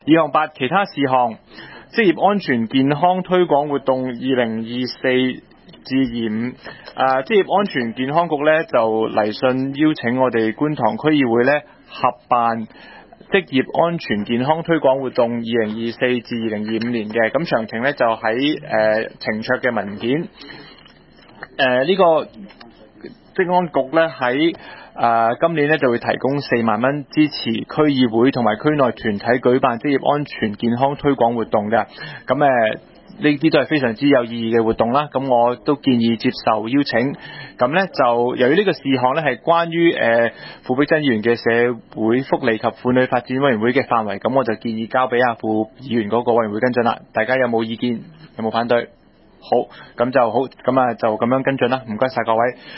2.8其他事項，職業安全健康推廣活動2024至25，職業安全健康局咧就嚟信邀請我哋觀塘區議會咧合辦職業安全健康推廣活動2024至2025年嘅，咁詳情咧就喺呈卓嘅文件。呢個職安局咧喺今年咧就會提供4萬蚊支持區議會同埋區內團體舉辦職業安全健康推廣活動嘅，咁呢啲都係非常之有意義嘅活動啦，咁我都建議接受邀請。咁咧就由於呢個事項咧係關於傅碧珍議員嘅社會福利及婦女發展委員會嘅範圍，咁我就建議交俾阿傅議員嗰個委員會跟進啦。大家有冇意見？有冇反對？好，咁就好，咁就咁樣跟進啦。唔該晒各位。